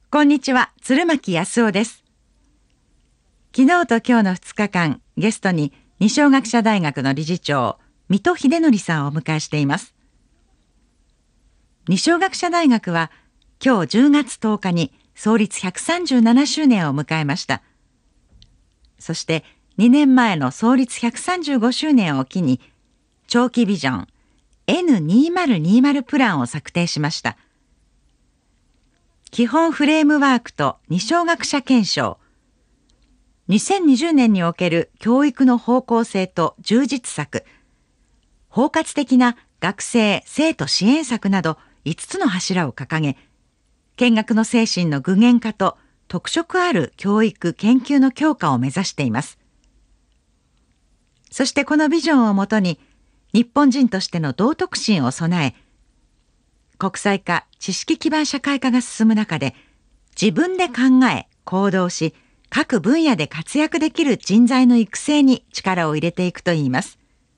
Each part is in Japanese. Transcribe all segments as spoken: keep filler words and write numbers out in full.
こんにちは、鶴巻康夫です。昨日と今日のふつかかん、ゲストに二松学舎大学の理事長、水戸秀則さんをお迎えしています。二松学舎大学は今日じゅうがつとおかに創立ひゃくさんじゅうななしゅうねんを迎えました。そしてにねんまえの創立ひゃくさんじゅうごしゅうねんを機に、長期ビジョン エヌにせんにじゅう プランを策定しました。基本フレームワークと二松学舎憲章、にせんにじゅうねんにおける教育の方向性と充実策、包括的な学生・生徒支援策などいつつの柱を掲げ、建学の精神の具現化と特色ある教育・研究の強化を目指しています。そしてこのビジョンをもとに、日本人としての道徳心を備え、国際化、知識基盤社会化が進む中で、自分で考え、行動し、各分野で活躍できる人材の育成に力を入れていくといいます。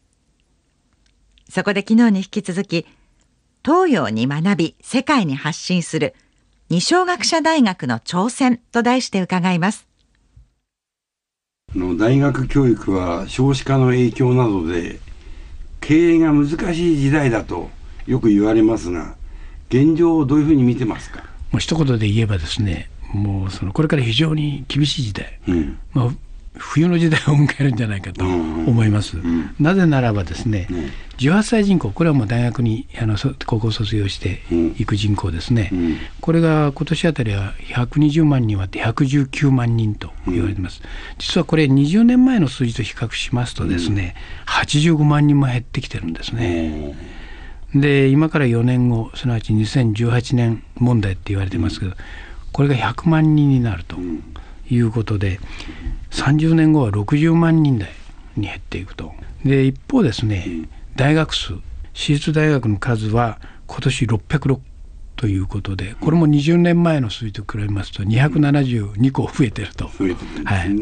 そこで昨日に引き続き、東洋に学び、世界に発信する、二松学舎大学の挑戦と題して伺います。 の大学教育は少子化の影響などで、経営が難しい時代だとよく言われますが、現状をどういうふうに見てますか？ もう一言で言えばですね、もうそのこれから非常に厳しい時代、うん、まあ、冬の時代を迎えるんじゃないかと思います、うんうん、なぜならばですね、うん、じゅうはっさい人口、これはもう大学にあの高校卒業していく人口ですね、うん、これが今年あたりはひゃくにじゅうまんにん割ってひゃくじゅうきゅうまんにんと言われています、うん、実はこれにじゅうねんまえの数字と比較しますとですね、うん、はちじゅうごまんにんも減ってきてるんですね、うん、で今からよねんご、すなわちにせんじゅうはちねん問題って言われてますけど、これがひゃくまんにんになるということで、さんじゅうねんごはろくじゅうまんにん台に減っていくと。で一方ですね、大学数、私立大学の数は今年ろっぴゃくろくということで、これもにじゅうねんまえの数字と比べますとにひゃくななじゅうにこ増えてると。 増えてるんですね、はい、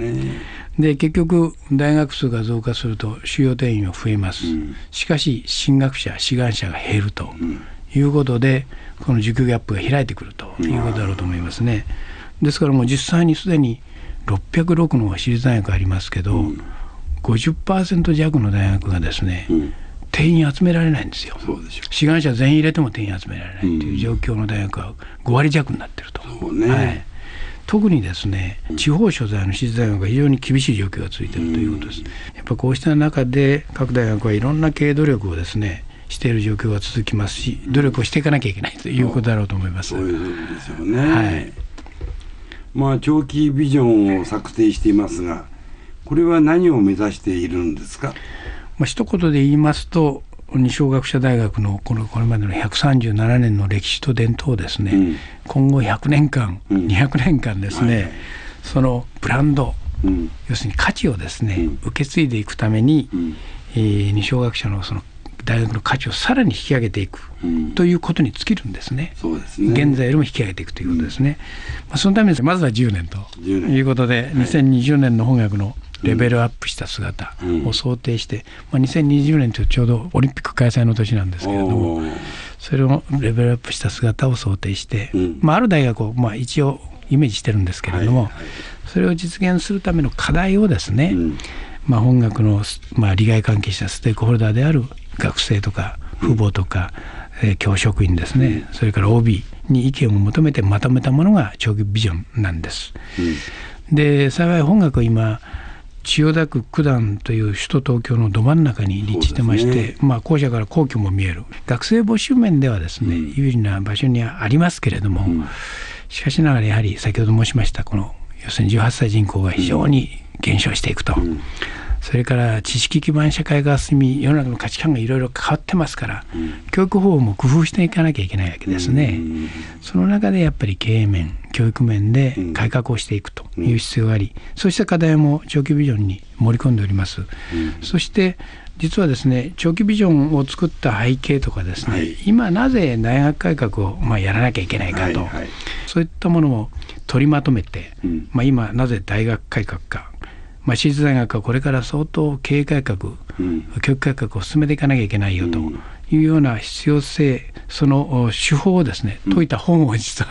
で結局大学数が増加すると収容定員は増えます、うん、しかし進学者志願者が減るということで、この需給ギャップが開いてくるということだろうと思いますね。ですからもう実際にすでにろっぴゃくろくの私立大学ありますけど、うん、ごじゅっパーセント 弱の大学がですね、うん、定員集められないんですよ。 そうでしょう。 志願者全員入れても定員集められないという状況の大学がごわり弱になっていると、 そうね、はい、 特にですね、地方所在の私立大学が非常に厳しい状況が続いているということです、うん、やっぱこうした中で各大学はいろんな経営努力をですねしている状況が続きますし、努力をしていかなきゃいけないということだろうと思います。 そういうことですよね、はい、まあ、長期ビジョンを策定していますが、これは何を目指しているんですか？ まあ、一言で言いますと、二松学舎大学のこのこれまでのひゃくさんじゅうななねんの歴史と伝統をですね、うん、今後ひゃくねんかん、うん、にひゃくねんかんですね、はい、そのブランド、うん、要するに価値をですね、うん、受け継いでいくために、うん、えー、二松学舎のその大学の価値をさらに引き上げていくということに尽きるんですね、うん、そうですね、現在よりも引き上げていくということですね、うん、まあ、そのためにまずはじゅうねんということで、はい、にせんにじゅうねんの本学のレベルアップした姿を想定して、まあ、にせんにじゅうねんというちょうどオリンピック開催の年なんですけれども、それをレベルアップした姿を想定して、うん、まあ、ある大学をまあ一応イメージしてるんですけれども、はいはい、それを実現するための課題をですね、うん、まあ、本学のまあ利害関係者ステークホルダーである学生とか父母とか、うん、えー、教職員ですね、うん、それから オービー に意見を求めてまとめたものが長期ビジョンなんです、うん、で幸い本学は今千代田区九段という首都東京のど真ん中に立地してまして、ね、まあ、校舎から皇居も見える。学生募集面ではですね、うん、有利な場所にはありますけれども、うん、しかしながらやはり先ほど申しましたこの要するにじゅうはっさい人口が非常に減少していくと、うん、それから知識基盤社会が進み、世の中の価値観がいろいろ変わってますから、うん、教育法も工夫していかなきゃいけないわけですね、うん、その中でやっぱり経営面教育面で改革をしていくという必要があり、そうした課題も長期ビジョンに盛り込んでおります、うん、そして実はですね、長期ビジョンを作った背景とかですね、はい、今なぜ大学改革をまあやらなきゃいけないかと、はいはい、そういったものを取りまとめて、うん、まあ、今なぜ大学改革か、まあ、私立大学はこれから相当経営改革、うん、教育改革を進めていかなきゃいけないよというような必要性、その手法をですね、説いた本を実は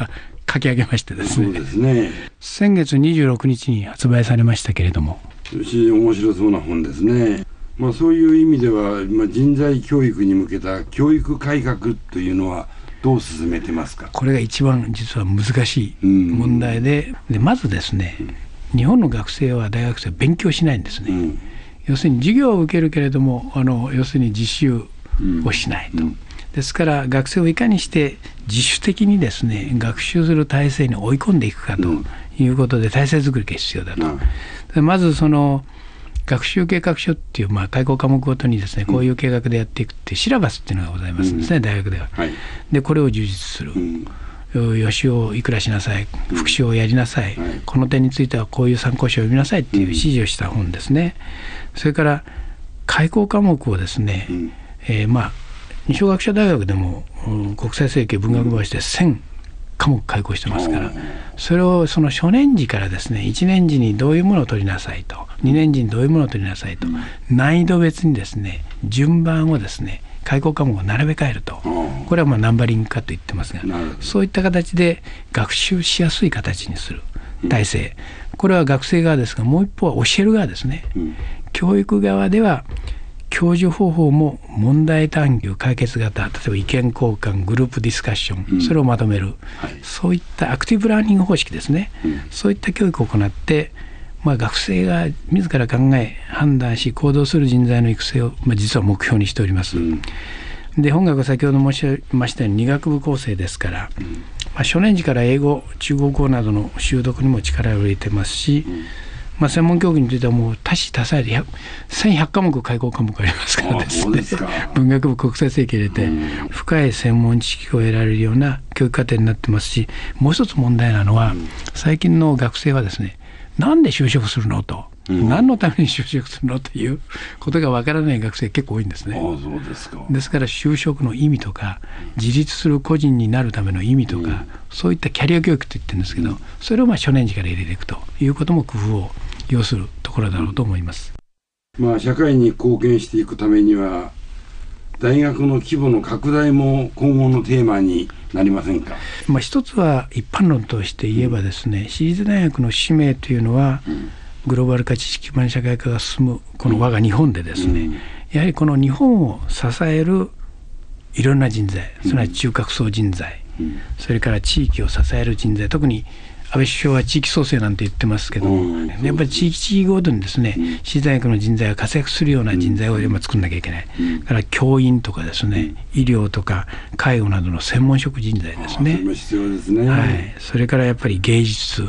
書き上げましてですね、 そうですね、 先月にじゅうろくにちに発売されましたけれども、 面白そうな本ですね。まあ、そういう意味では、まあ、人材教育に向けた教育改革というのはどう進めてますか。 これが一番実は難しい問題で、うん、でまずですね、うん、日本の学生は大学生は勉強しないんですね、うん、要するに授業を受けるけれどもあの要するに実習をしないと、うんうん、ですから学生をいかにして自主的にですね学習する体制に追い込んでいくかということで体制作りが必要だと、うん、でまずその学習計画書っていう、まあ、開講科目ごとにですねこういう計画でやっていくっていうシラバスっていうのがございますんですね、うん、大学では、はい、でこれを充実する、うん、予習をいくらしなさい、復習をやりなさい、うんはい、この点についてはこういう参考書を読みなさいっていう指示をした本ですね、うん、それから開講科目をですね、うんえー、まあ二松学舎大学でも、うん、国際政経文学部してせん科目開講してますから、それをその初年次からですねいちねん次にどういうものを取りなさいとにねん次にどういうものを取りなさいと、難易度別にですね順番をですね開講科目を並べ替えると、これはまあナンバリング化と言ってますが、そういった形で学習しやすい形にする体制、これは学生側ですが、もう一方は教える側ですね、教育側では教授方法も問題探究解決型、例えば意見交換グループディスカッション、うん、それをまとめる、はい、そういったアクティブラーニング方式ですね、うん、そういった教育を行って、まあ、学生が自ら考え判断し行動する人材の育成を、まあ、実は目標にしております、うん、で本学は先ほど申しましたようにに学部構成ですから、うんまあ、初年次から英語中国語などの習得にも力を入れてますし、うんまあ、専門教育についてはもう多種多彩でせんひゃくかもく開講科目ありますからですね、文学部国際政経入れて深い専門知識を得られるような教育課程になってますし、もう一つ問題なのは最近の学生はですね、なんで就職するのと、うん、何のために就職するのということがわからない学生結構多いんですね。 ああ、そうですか。 ですから就職の意味とか自立する個人になるための意味とか、うん、そういったキャリア教育と言ってるんですけど、うん、それをまあ初年次から入れていくということも工夫を要するところだろうと思います。 まあ、社会に貢献していくためには大学の規模の拡大も今後のテーマになりませんか。 まあ、一つは一般論として言えばですね、うん、私立大学の使命というのは、うん、グローバル化知識基盤社会化が進むこの我が日本でですね、うん、やはりこの日本を支えるいろんな人材、すなわち中核層人材、うん、それから地域を支える人材、特に安倍首相は地域創生なんて言ってますけども、うん、やっぱり地域地域ごとにですね、うん、私立大学の人材が活躍するような人材を今作んなきゃいけない、うん、だから教員とかですね、うん、医療とか介護などの専門職人材ですね、 それ必要ですね、 はい、それからやっぱり芸術、うん、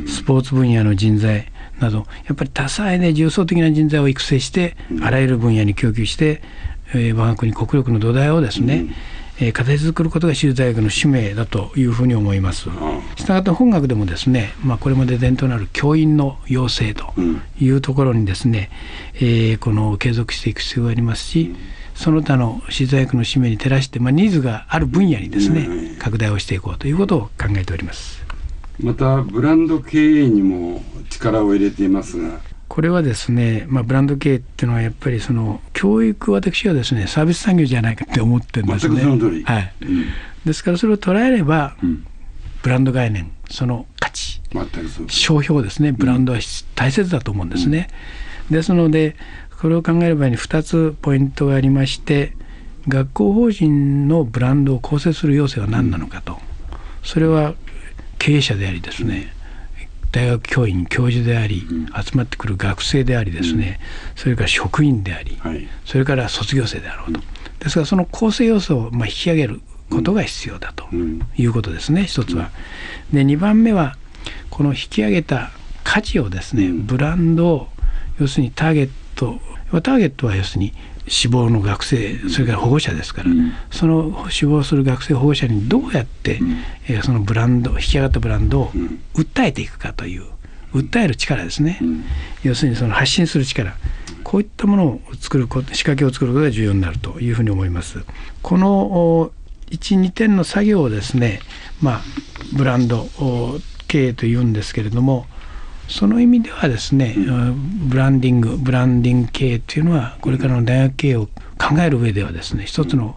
スポーツ分野の人材などやっぱり多彩で重層的な人材を育成して、うん、あらゆる分野に供給して、えー、我が国国力の土台をですね、うんえー、形作ることが私立大学の使命だというふうに思います。したがって本学でもですね、まあ、これまで伝統のある教員の養成というところにですね、うんえー、この継続していく必要がありますし、うん、その他の私立大学の使命に照らして、まあ、ニーズがある分野にですね、うん、拡大をしていこうということを考えております。 またブランド経営にも力を入れていますが、 これはですね、まあ、ブランド経営っていうのはやっぱりその教育、私はですねサービス産業じゃないかって思ってるんですね。 全くその通り、 はいうん、ですからそれを捉えれば、うん、ブランド概念、その価値、商標ですね、ブランドは大切だと思うんですね、うん、ですのでこれを考える場合にふたつポイントがありまして、学校法人のブランドを構成する要請は何なのかと、うん、それは経営者でありですね、大学教員教授であり、うん、集まってくる学生でありですね、うん、それから職員であり、はい、それから卒業生であろうと、ですからその構成要素をまあ引き上げることが必要だということですね、一つは。でにばんめはこの引き上げた価値をですね、うん、ブランドを要するにターゲットターゲットは要するに志望の学生、それから保護者ですから、うん、その志望する学生保護者にどうやって、うんえー、そのブランド引き上がったブランドを訴えていくかという、訴える力ですね、うん、要するにその発信する力、こういったものを作ること、仕掛けを作ることが重要になるというふうに思います。このいち、にてんの作業をですね、まあ、ブランド経営というんですけれども、その意味ではですね、うん、ブランディングブランディング経営というのはこれからの大学経営を考える上ではですね、一つの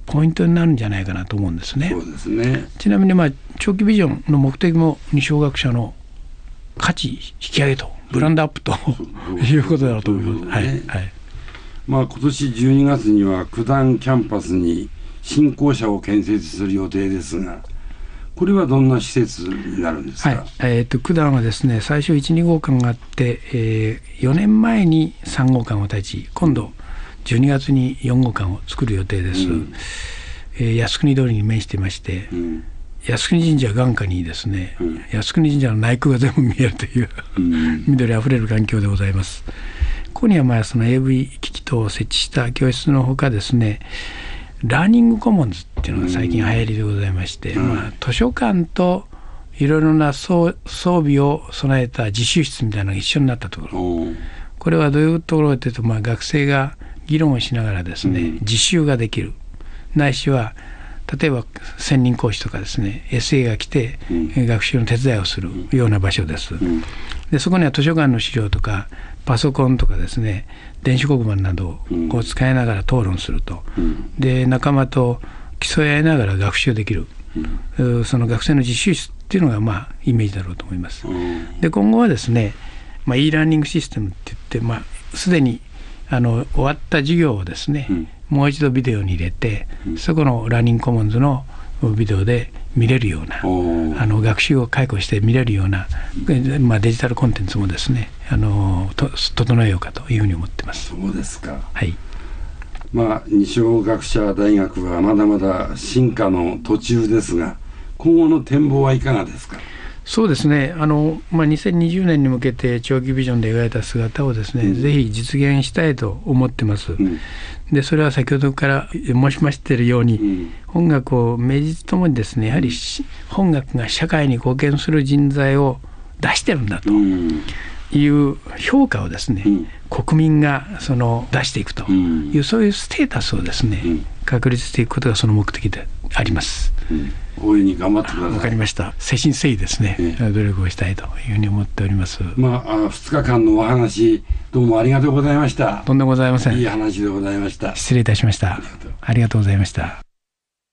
ポイントになるんじゃないかなと思うんですね。 そうですね。 ちなみに、まあ、長期ビジョンの目的も二小学者の価値引き上げとブランドアップと、うん、いうことだろうと思います。はいはい。 まあ、今年じゅうにがつには九段キャンパスに新校舎を建設する予定ですが、これはどんな施設になるんですか。 はい、えー、と九段はですね、最初いち、に号館があって、えー、よねんまえにさん号館を建ち、今度じゅうにがつによん号館を作る予定です。うん、えー、靖国通りに面していまして、うん、靖国神社眼下にですね、うん、靖国神社の内宮が全部見えるという、うん、緑あふれる環境でございます。ここにはまあその エーブイ 機器等を設置した教室のほかですね、ラーニングコモンズっていうのが最近流行りでございまして、うん、まあ、図書館といろいろな装備を備えた自習室みたいなのが一緒になったところ、うん、これはどういうところかというと、まあ、学生が議論をしながらですね、うん、自習ができる、ないしは例えば専任講師とかですね エスエー が来て、うん、学習の手伝いをするような場所です。うん、でそこには図書館の資料とかパソコンとかですね、電子黒板などを使いながら討論すると、うん、で仲間と競い合いながら学習できる、うん、その学生の自習室っていうのがまあイメージだろうと思います。うん、で今後はですね、まあ、e ラーニングシステムって言って、まあ、すでにあの終わった授業をですね、うん、もう一度ビデオに入れて、うん、そこのラーニングコモンズのビデオで見れるような、あの学習を解雇して見れるような、まあ、デジタルコンテンツもですね、あのと整えようかというふうに思ってます。 そうですか。 はい。 まあ、二小学者大学はまだまだ進化の途中ですが、今後の展望はいかがですか。 そうですね、あの、まあ、にせんにじゅうねんに向けて長期ビジョンで描いた姿をですね、うん、ぜひ実現したいと思ってます。うん、でそれは先ほどから申しましているように、うん、音楽を名実ともにですね、やはり音楽が社会に貢献する人材を出してるんだという評価をですね、うん、国民がその出していくという、うん、そういうステータスをですね、うん、確立していくことがその目的であります。 うん、大いに頑張ってください。 わかりました。誠心誠意ですね、ええ、努力をしたいというふうに思っております。 まあ、あふつかかんのお話どうもありがとうございました。 とんでもございません。 いい話でございました。 失礼いたしました。ありがとうございました。